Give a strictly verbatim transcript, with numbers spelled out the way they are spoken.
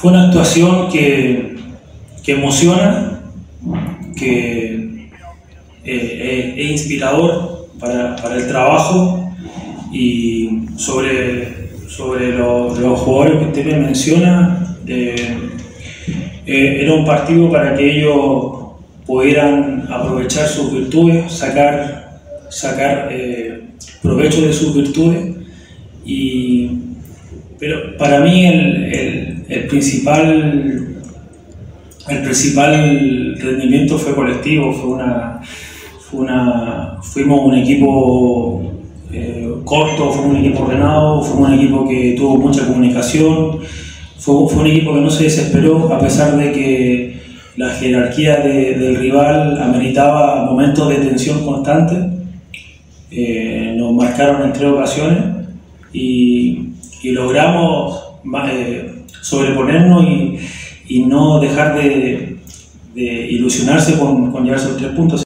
Fue una actuación que, que emociona, que eh, es inspirador para, para el trabajo, y sobre, sobre lo, los jugadores que usted me menciona, eh, eh, era un partido para que ellos pudieran aprovechar sus virtudes, sacar, sacar eh, provecho de sus virtudes. Y, pero para mí el, el, el, principal, el principal rendimiento fue colectivo, fue una, fue una, fuimos un equipo eh, corto, fuimos un equipo ordenado, fuimos un equipo que tuvo mucha comunicación, fue, fue un equipo que no se desesperó a pesar de que la jerarquía de, del rival ameritaba momentos de tensión constante. Eh, nos marcaron en tres ocasiones y, y logramos eh, sobreponernos y, y no dejar de, de ilusionarse con, con llevarse los tres puntos.